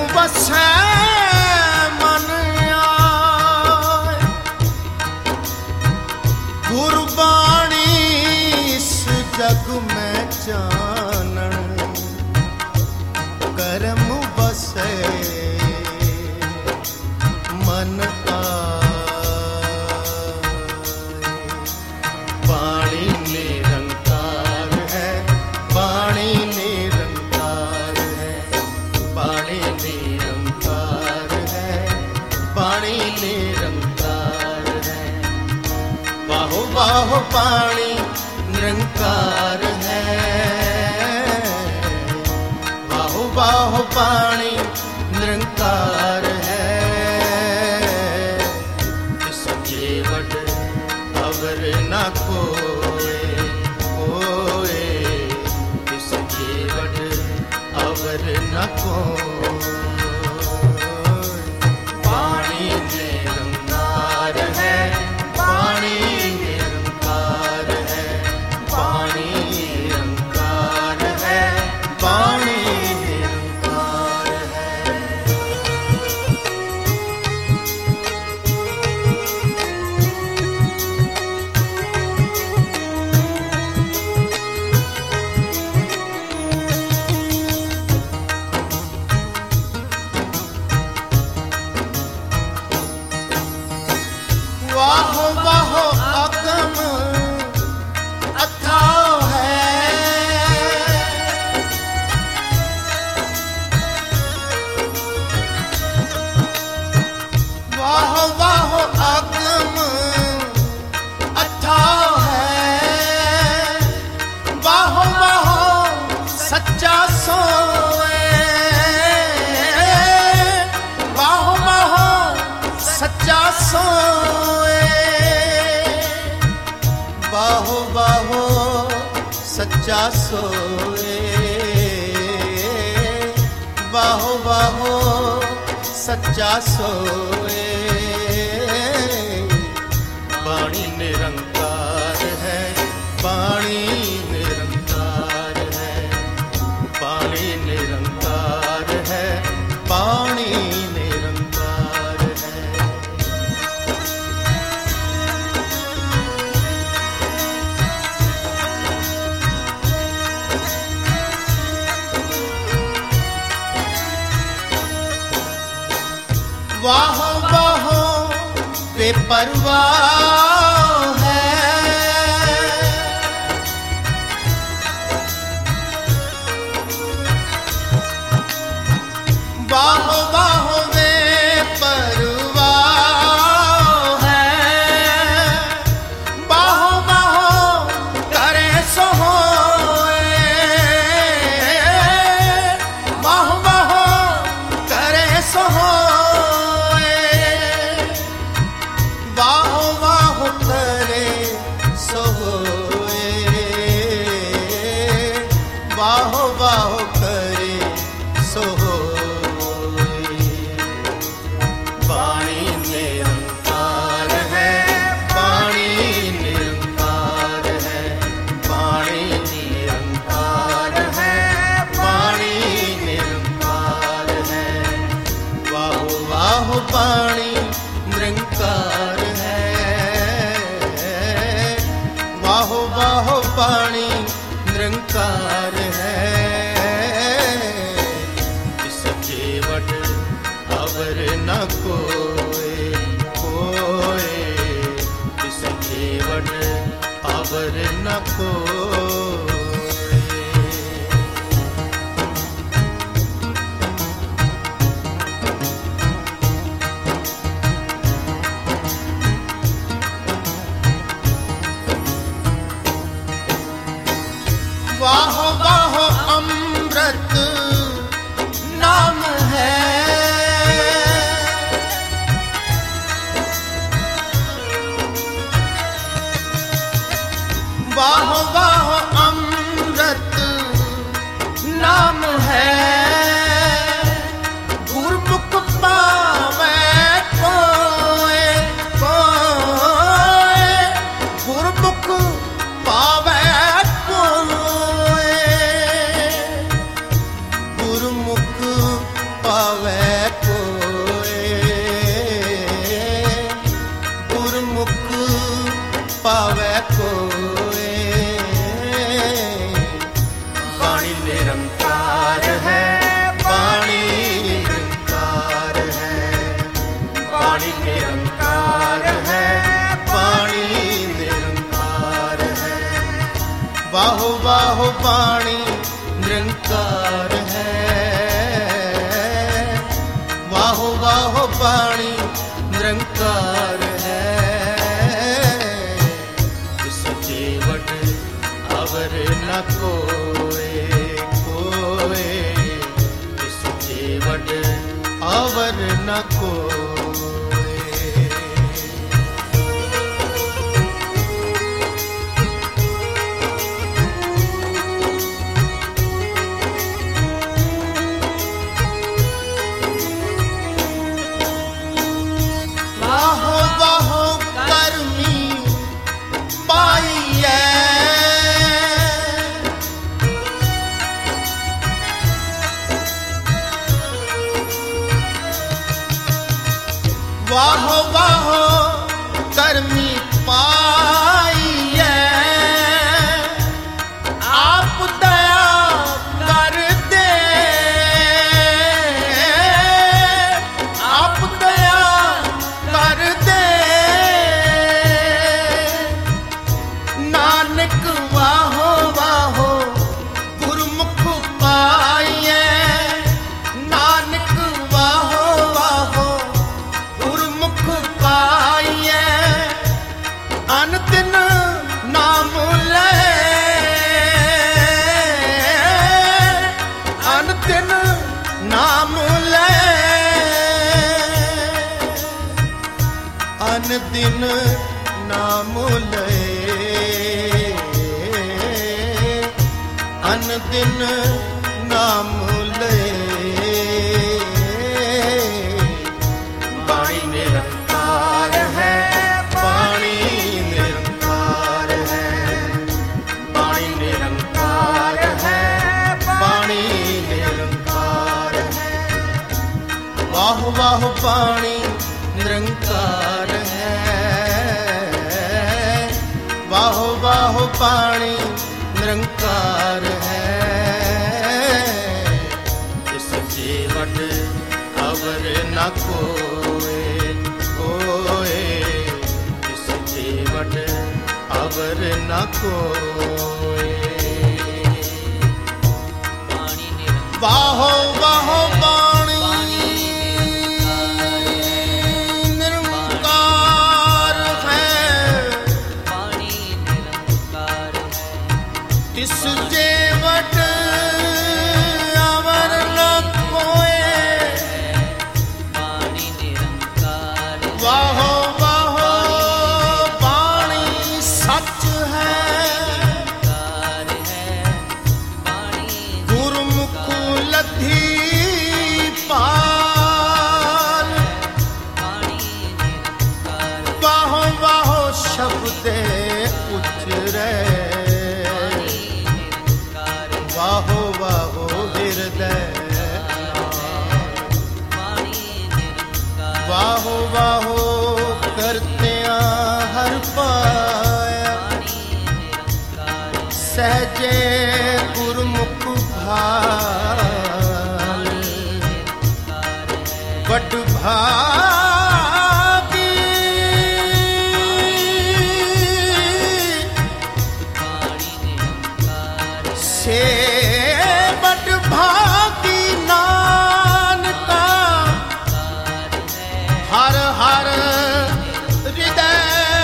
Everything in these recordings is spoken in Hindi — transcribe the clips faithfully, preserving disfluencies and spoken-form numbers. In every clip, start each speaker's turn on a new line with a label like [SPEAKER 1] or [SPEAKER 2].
[SPEAKER 1] बसै मन आए, गुरबाणी इस जग में जानन, करम बसै मन बाहो पानी निरंकार है, बाहो बाहो पानी निरंकार है। इसके वड अवर न कोए कोए, इसके वड अवर न कोए। पानी निरंकार है, पानी वाहो वाहो अगम अथाह है, वाहो वाहो अगम अथाह है, वाहो वाहो सच्चा सोए, वाहो वाहो सच्चा सोए, बाहो बाहो सच्चा सोए, बाहो बाहो सच्चा सोए। पानी निरंकार है, पानी निरंकार है, पानी निरंकार है, पानी निरंकार है। वाह वाह बेपरवाह है, वाह वाह बेपरवाह है, वाह वाह करे सो होए, वाह वाह करे सो होए, वाहो वाहो करे सो होए, वाहो वाहो करे सो होए। पानी निरंकार है, पानी निरंकार है, पानी निरंकार है, पानी निरंकार है। वाहो वाहो पानी निरंकार है, वाहो वाहो पानी निरंकार है। इसके वड अवर न कोए कोए, इसके वड अवर न कोए। वाह वाह अमृत नाम है, वाह वाह वाहो वाहो पाणी निरंकार है, वाहो वाहो पाणी निरंकार है। इस जेवट अवर न कोए कोए, इस जेवट अवर न कोए। वाहो वाहो कर्मी पाइए, आप दया कर दे, आप दया कर दे। नानक वाहो वाहो गुरमुख पाइए, नानक वाहो वाहो पाइए। अनदिन नाम ले, अनदिन नाम ले, अनदिन नाम ले, अनदिन नाम ले। वाणी निरंकार है, वाणी निरंकार है, वाणी निरंकार है, वाणी निरंकार है। वाह वाह वाणी निरंकार है, वाह वाह वाणी निरंकार है। इस जेवट अवर न कोए कोए, इस जेवट अवर न कोए। वाहो वाहो वाणी निरंकार है, इस जेवट अवर न कोए। वाहो वाहो वाणी सच है, गुरमुख लधी पाल। वाहो वाहो शब्दे उतरे, वाहो वाहो हृदय, वाहो वाहो करतिया हर पाया। सहजे गुरमुख भाल, बड़ भागी से बड़ भागी नानका। हर हर हृदय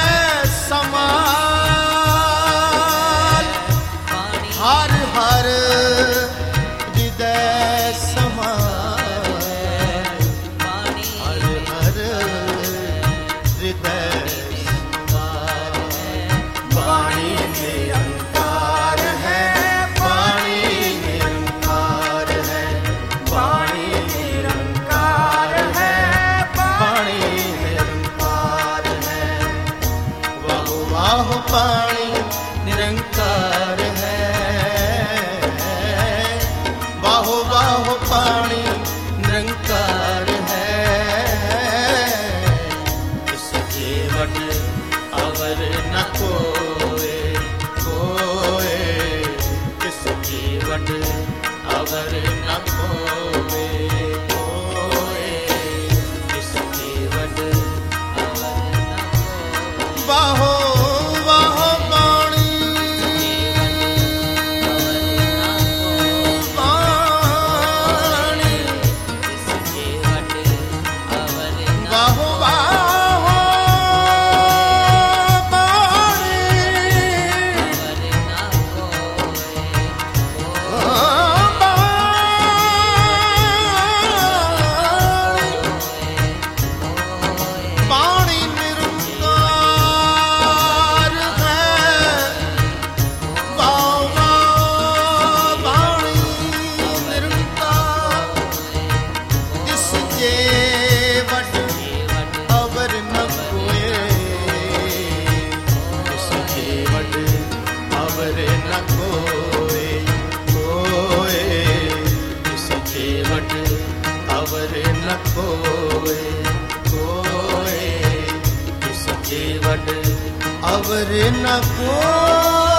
[SPEAKER 1] समाल, हर हर हृदय समाल, हर हर जे वट अवर न कोए तिस जे वट अवर न कोए कोए तिस जे वट अवर न कोए कोए तिस जे वट अवर न कोए